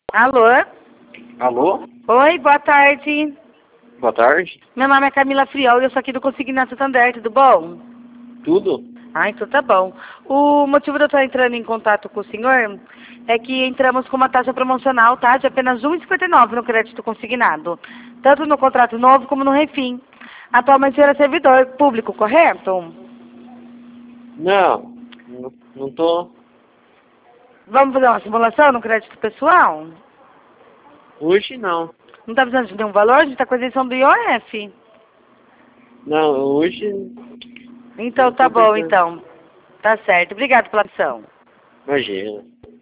Alô? Alô? Oi, boa tarde. Boa tarde. Meu nome é Camila Friol e eu sou aqui do Consignato Santander, tudo bom? Tudo? Ah, então tá bom. O motivo de eu estar entrando em contato com o senhor é que entramos com uma taxa promocional, tá? De apenas R$ 1,59 no crédito consignado. Tanto no contrato novo como no refim. Atualmente o senhor é servidor público, correto? Não tô. Vamos fazer uma simulação no crédito pessoal? Hoje não. Não tá precisando de nenhum valor? A gente tá com a isenção do IOF. Não, hoje Então não tá tô bom, precisando. então. Tá certo. Obrigado pela atenção. Imagina.